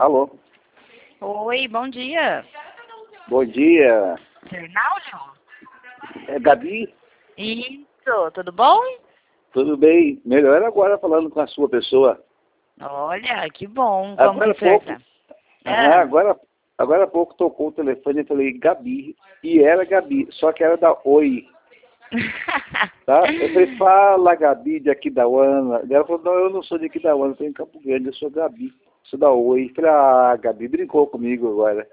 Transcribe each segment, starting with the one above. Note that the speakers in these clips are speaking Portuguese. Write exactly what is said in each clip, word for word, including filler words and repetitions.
Alô? Oi, bom dia. Bom dia. Fernaldo? É Gabi? Isso, tudo bom? Tudo bem? Melhor agora falando com a sua pessoa. Olha, que bom. Como Agora há que o senhor pouco, tá? aham, Ah. agora, agora há pouco tocou o telefone e falei Gabi. E era Gabi, só que era da Oi. Tá? Eu falei, fala Gabi de Aquidauana. Ela falou, não, eu não sou de Aquidauana, eu estou em Campo Grande, eu sou Gabi. Sou da Oi. Eu falei, ah, Gabi brincou comigo agora.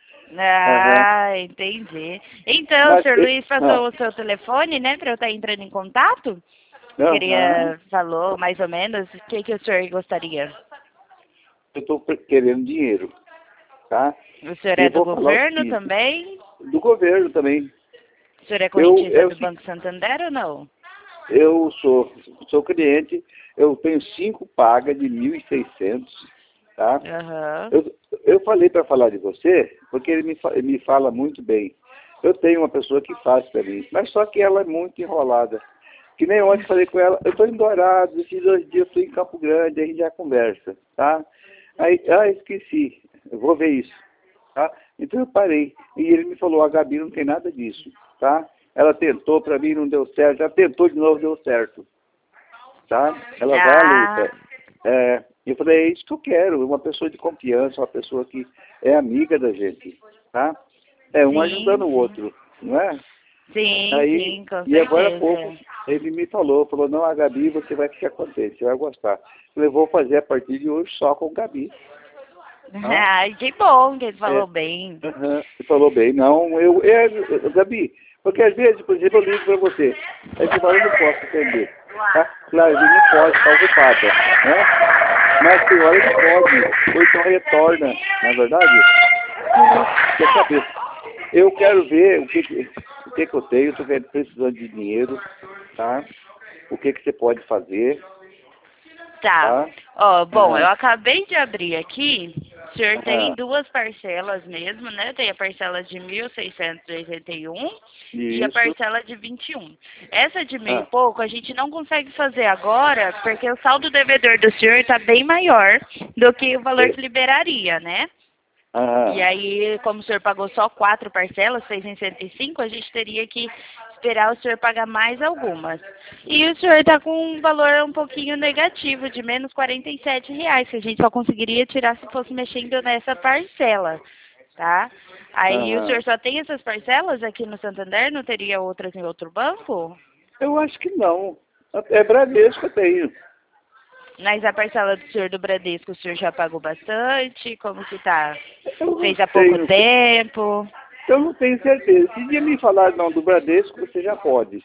Ah, Aham. entendi. Então, o Mas, senhor eu- Luiz ah, passou o seu telefone, né, para eu estar entrando em contato? aham. Queria, falou mais ou menos o que, que o senhor gostaria. Eu estou querendo dinheiro, tá? O senhor E é eu do vou falar o governo seguinte, também? do governo também. O senhor é Eu, correntista eu, do Banco Santander ou não? eu sou, sou cliente, eu tenho cinco pagas de mil e seiscentos, tá? Aham. Eu, eu falei para falar de você, porque ele me, fa- ele me fala muito bem. Eu tenho uma pessoa que faz para mim, mas só que ela é muito enrolada. Que nem ontem falei com ela, eu estou em Dourados, esses dois dias eu estou em Campo Grande, a gente já conversa, tá? Aí, ah, esqueci, eu vou ver isso, tá? Então eu parei, e ele me falou, a Gabi não tem nada disso, tá? Ela tentou para mim, não deu certo, já tentou de novo, deu certo, tá? Ela vai à Ah, luta. É, eu falei, é isso que eu quero, uma pessoa de confiança, uma pessoa que é amiga da gente, tá? É um ajudando sim, o sim. outro, não é? Sim, Aí, sim, com e agora há pouco, certeza. ele me falou, falou, não, a Gabi, você vai ficar contente, você vai gostar. Eu falei, vou fazer a partir de hoje só com Gabi. Tá? Ai, que bom que ele É, falou bem. aham, você falou bem, não, eu, é, Gabi, porque às vezes, por exemplo, eu ligo para você, aí você fala, eu não posso atender. Tá? Claro, ele não pode, está ocupada, né? Mas tem hora que pode, ou então retorna, não é verdade? Quer saber? Eu quero ver o que, que, o que, que eu tenho, estou precisando de dinheiro, tá? O que, que você pode fazer, Tá. tá? Ó, bom, eu Aham. acabei de abrir aqui. O senhor tem Aham. duas parcelas mesmo, né? Tem a parcela de mil seiscentos e oitenta e um e a Isso. parcela de vinte e um. Essa de mil e Ah. pouco a gente não consegue fazer agora porque o saldo devedor do senhor está bem maior do que o valor É. que liberaria, né? E Aham. aí, como o senhor pagou só quatro parcelas, fez em cento e cinco, a gente teria que esperar o senhor pagar mais algumas. E o senhor está com um valor um pouquinho negativo, de menos quarenta e sete reais, que a gente só conseguiria tirar se fosse mexendo nessa parcela, tá? Aí o Aham. senhor só tem essas parcelas aqui no Santander, não teria outras em outro banco? Eu acho que não. É Bradesco que eu tenho. Mas a parcela do senhor do Bradesco, o senhor já pagou bastante? Como que tá? Eu não Fez há sei. pouco tempo? Eu não tenho certeza. Se dia me falar não do Bradesco, você já pode.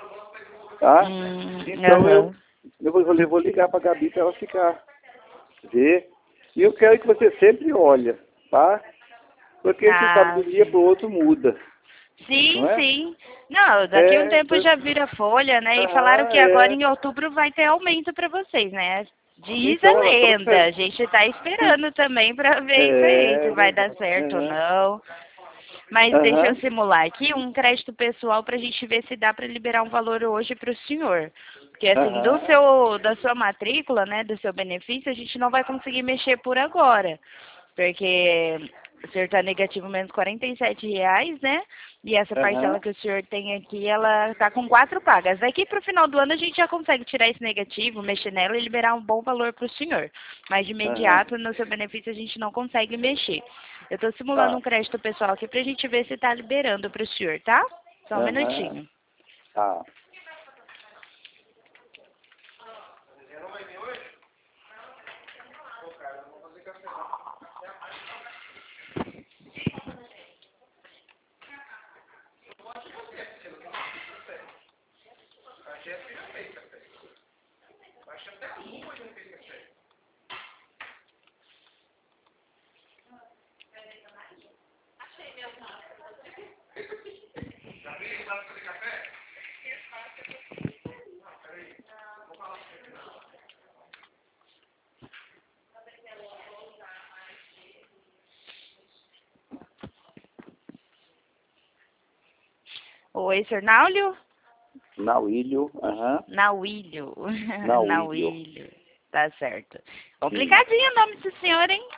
Tá? Hum, Então eu, aham. eu vou, eu vou ligar para a Gabi para ela ficar. Ver. E eu quero que você sempre olhe, tá? Porque você sabe, de Ah, um dia sim. para o outro muda, não Sim, é? sim. Não, daqui a um É, tempo eu- já vira folha, né? E falaram aham, que agora é. em outubro vai ter aumento para vocês, né? Diz a Então, ela estou lenda. A esperando. gente está esperando também para ver isso aí, É, se vai dar verdade. certo ou Aham, não. Mas deixa eu aham, simular aqui um crédito pessoal para a gente ver se dá para liberar um valor hoje para o senhor. Porque assim, do aham, seu, da sua matrícula, né, do seu benefício, a gente não vai conseguir mexer por agora. Porque o senhor está negativo menos quarenta e sete reais, né? E essa parcela aham, que o senhor tem aqui, ela está com quatro pagas. Daqui para o final do ano a gente já consegue tirar esse negativo, mexer nela e liberar um bom valor para o senhor. Mas de aham. imediato, no seu benefício, a gente não consegue mexer. Eu estou simulando Tá. um crédito pessoal aqui para a gente ver se está liberando para o senhor, tá? Só um Aham. minutinho. Tá. Oi, senhor Naulio? Nauílio, aham. Nauílio. Nauílio. Nauílio. Tá certo. Sim. Complicadinho o nome do senhor, hein?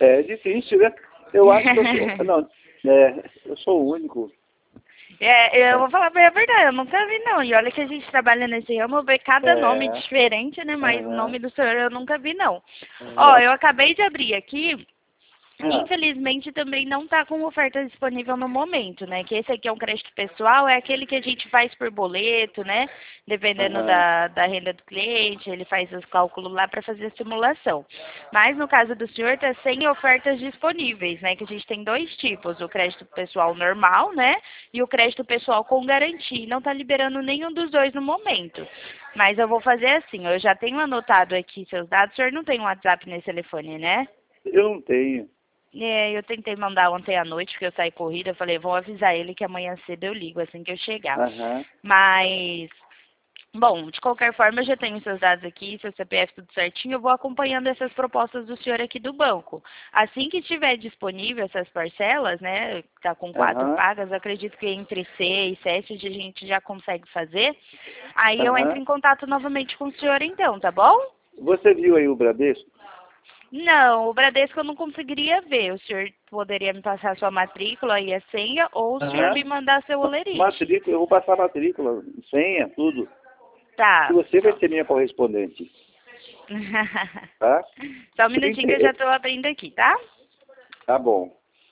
É difícil, né? Eu acho que eu sou... Não, é, eu sou o único. É, eu vou falar bem a verdade, eu nunca vi não. E olha que a gente trabalha nesse ramo, eu vejo cada É. nome diferente, né? Mas o Aham. nome do senhor eu nunca vi não. Uhum. Ó, eu acabei de abrir aqui. Ah. Infelizmente também não está com oferta disponível no momento, né? Que esse aqui é um crédito pessoal, é aquele que a gente faz por boleto, né? Dependendo Aham. da, da renda do cliente, ele faz os cálculos lá para fazer a simulação. Mas no caso do senhor, está sem ofertas disponíveis, né? Que a gente tem dois tipos, o crédito pessoal normal, né? E o crédito pessoal com garantia. Não está liberando nenhum dos dois no momento. Mas eu vou fazer assim, eu já tenho anotado aqui seus dados, o senhor não tem um WhatsApp nesse telefone, né? Eu não tenho. É, eu tentei mandar ontem à noite, porque eu saí corrida, eu falei, vou avisar ele que amanhã cedo eu ligo, assim que eu chegar. Aham. Mas, bom, de qualquer forma, eu já tenho seus dados aqui, seu C P F tudo certinho, eu vou acompanhando essas propostas do senhor aqui do banco. Assim que estiver disponível essas parcelas, né, tá com quatro Aham. pagas, acredito que entre seis, sete a gente já consegue fazer. Aí eu entro Aham. em contato novamente com o senhor então, tá bom? Você viu aí o Bradesco? Não, o Bradesco eu não conseguiria ver. O senhor poderia me passar a sua matrícula e a senha, ou o senhor Aham. me mandar seu olerite. Matrícula, eu vou passar a matrícula, senha, tudo. E Tá. você vai ser minha correspondente, tá? Só um minutinho que eu já estou abrindo aqui, tá? Tá bom.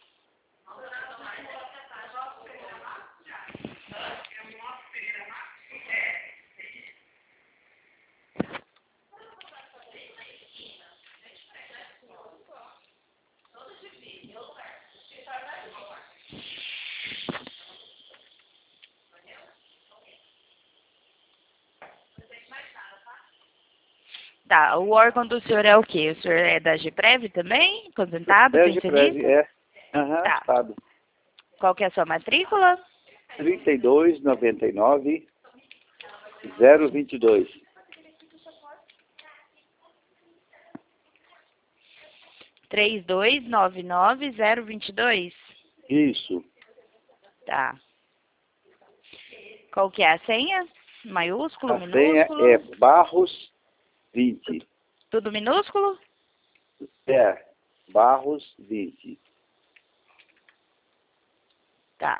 Tá, o órgão do senhor é o quê? O senhor é da Giprev também? Aposentado, É de prévio, pensionista? é. Aham, Tá. sabe. Qual que é a sua matrícula? trinta e dois, noventa e nove, zero vinte e dois. três dois nove nove zero dois dois? Isso. Tá. Qual que é a senha? Maiúsculo, A senha minúsculo? é Barros vinte. Tudo minúsculo? É, Barros vinte. Tá.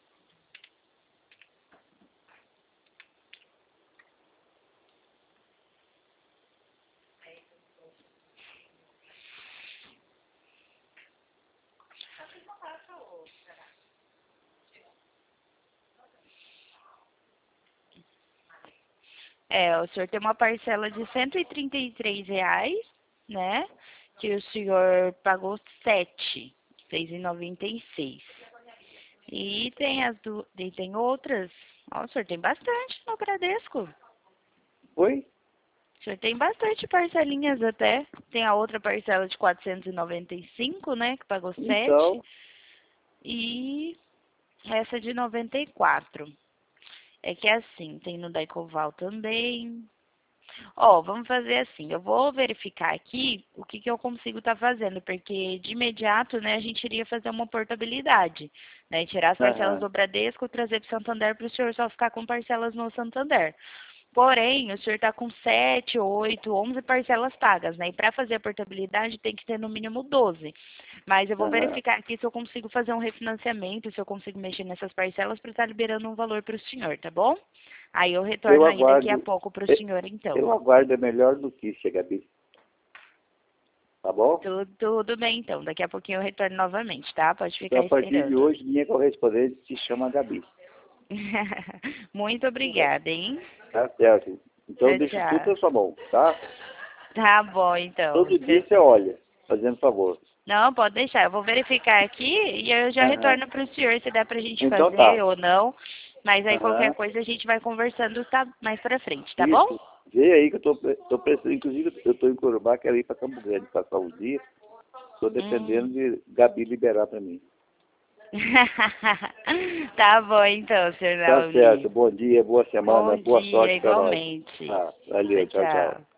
É, o senhor tem uma parcela de cento e trinta e três reais, né? Que o senhor pagou sete, fez em noventa e seis. E tem as du... e tem outras. Ó, o senhor tem bastante no Bradesco. Oi? O senhor tem bastante parcelinhas até. Tem a outra parcela de quatrocentos e noventa e cinco, né? Que pagou sete. Então, E essa de noventa e quatro. É que é assim, tem no Daicoval também. Ó, vamos fazer assim, eu vou verificar aqui o que, que eu consigo estar fazendo, porque de imediato, né, a gente iria fazer uma portabilidade, né, tirar as parcelas aham. do Bradesco, trazer para o Santander para o senhor só ficar com parcelas no Santander. Porém, o senhor está com sete, oito, onze parcelas pagas, né? E para fazer a portabilidade tem que ter no mínimo doze. Mas eu vou Aham. verificar aqui se eu consigo fazer um refinanciamento, se eu consigo mexer nessas parcelas para estar liberando um valor para o senhor, tá bom? Aí eu Eu retorno aí daqui a aguardo. pouco para o Eu senhor, então. eu aguardo a melhor notícia, Gabi. Tá bom? Tudo, tudo bem, então. Daqui a pouquinho eu retorno novamente, tá? Pode Então, ficar a partir de esperando. hoje, minha correspondente se chama Gabi. Muito obrigada, hein? Tá certo? Então, Tchau, deixa tudo tchau. na sua mão, tá? Tá bom, então. Todo dia Tchau, você olha, fazendo favor. Não, pode deixar. Eu vou verificar aqui e eu já Aham. retorno para o senhor se dá para a gente Então fazer tá. ou não. Mas aí qualquer Aham. coisa a gente vai conversando tá, mais para frente, tá bom? Isso. Vê aí que eu tô, tô pensando, inclusive eu tô em Corubá, quero ir para Campo Grande passar um dia. Tô dependendo Hum. de Gabi liberar para mim. Tá bom, então, senhor Tá certo. Nauli. Bom dia, boa semana, Bom boa dia, sorte para nós. igualmente. Tá, valeu, Tchau, tchau, tchau. tchau.